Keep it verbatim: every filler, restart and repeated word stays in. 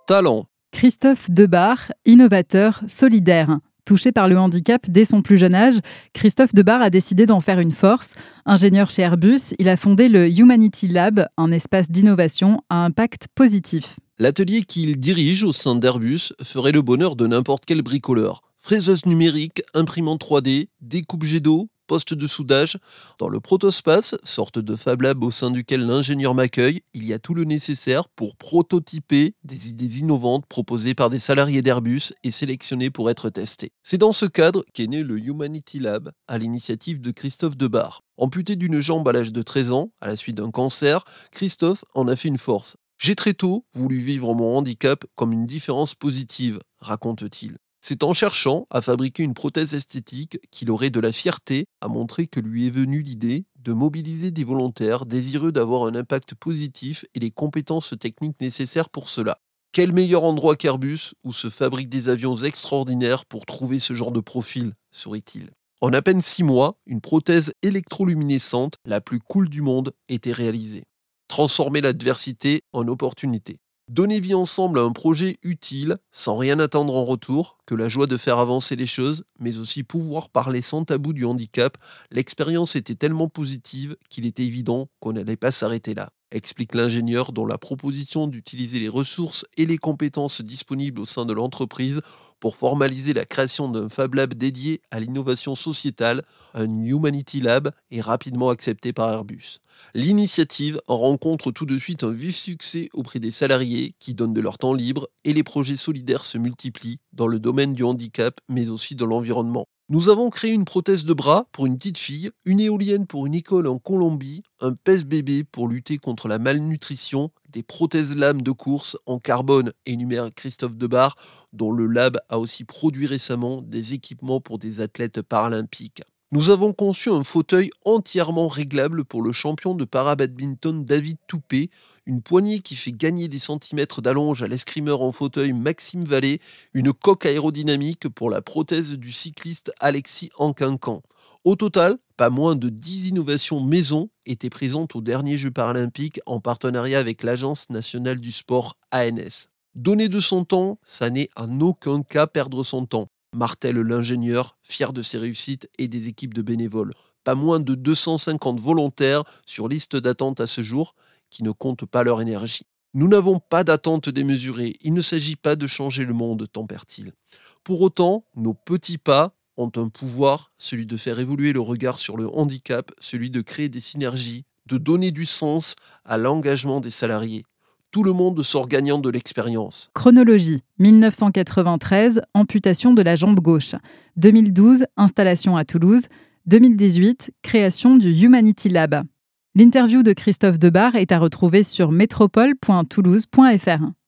talent. Christophe Debar, innovateur solidaire. Touché par le handicap dès son plus jeune âge, Christophe Debar a décidé d'en faire une force. Ingénieur chez Airbus, il a fondé le Humanity Lab, un espace d'innovation à impact positif. L'atelier qu'il dirige au sein d'Airbus ferait le bonheur de n'importe quel bricoleur. Fraiseuse numérique, imprimante trois D, découpe jet d'eau, poste de soudage. Dans le Protospace, sorte de Fab Lab au sein duquel l'ingénieur m'accueille, il y a tout le nécessaire pour prototyper des idées innovantes proposées par des salariés d'Airbus et sélectionnées pour être testées. C'est dans ce cadre qu'est né le Humanity Lab, à l'initiative de Christophe Debar. Amputé d'une jambe à l'âge de treize ans, à la suite d'un cancer, Christophe en a fait une force. J'ai très tôt voulu vivre mon handicap comme une différence positive, raconte-t-il. C'est en cherchant à fabriquer une prothèse esthétique qu'il aurait de la fierté à montrer que lui est venue l'idée de mobiliser des volontaires désireux d'avoir un impact positif et les compétences techniques nécessaires pour cela. Quel meilleur endroit qu'Airbus où se fabriquent des avions extraordinaires pour trouver ce genre de profil, sourit-il. En à peine six mois, une prothèse électroluminescente, la plus cool du monde, était réalisée. Transformer l'adversité en opportunité. Donner vie ensemble à un projet utile, sans rien attendre en retour, que la joie de faire avancer les choses, mais aussi pouvoir parler sans tabou du handicap, l'expérience était tellement positive qu'il était évident qu'on n'allait pas s'arrêter là, explique l'ingénieur dont la proposition d'utiliser les ressources et les compétences disponibles au sein de l'entreprise pour formaliser la création d'un Fab Lab dédié à l'innovation sociétale, un Humanity Lab, est rapidement accepté par Airbus. L'initiative rencontre tout de suite un vif succès auprès des salariés qui donnent de leur temps libre et les projets solidaires se multiplient dans le domaine du handicap mais aussi de l'environnement. Nous avons créé une prothèse de bras pour une petite fille, une éolienne pour une école en Colombie, un pèse-bébé pour lutter contre la malnutrition, des prothèses lames de course en carbone, énumère Christophe Debar, dont le lab a aussi produit récemment des équipements pour des athlètes paralympiques. Nous avons conçu un fauteuil entièrement réglable pour le champion de para-badminton David Toupé, une poignée qui fait gagner des centimètres d'allonge à l'escrimeur en fauteuil Maxime Vallée, une coque aérodynamique pour la prothèse du cycliste Alexis Anquincan. Au total, pas moins de dix innovations maison étaient présentes aux derniers Jeux paralympiques en partenariat avec l'Agence nationale du sport A N S. Donner de son temps, ça n'est en aucun cas perdre son temps, martèle l'ingénieur, fier de ses réussites et des équipes de bénévoles. Pas moins de deux cent cinquante volontaires sur liste d'attente à ce jour, qui ne comptent pas leur énergie. Nous n'avons pas d'attente démesurée, il ne s'agit pas de changer le monde, tempère-t-il. Pour autant, nos petits pas ont un pouvoir, celui de faire évoluer le regard sur le handicap, celui de créer des synergies, de donner du sens à l'engagement des salariés. Tout le monde sort gagnant de l'expérience. Chronologie, dix-neuf cent quatre-vingt-treize, amputation de la jambe gauche. deux mille douze, installation à Toulouse. deux mille dix-huit, création du Humanity Lab. L'interview de Christophe Debar est à retrouver sur métropole point toulouse point f r.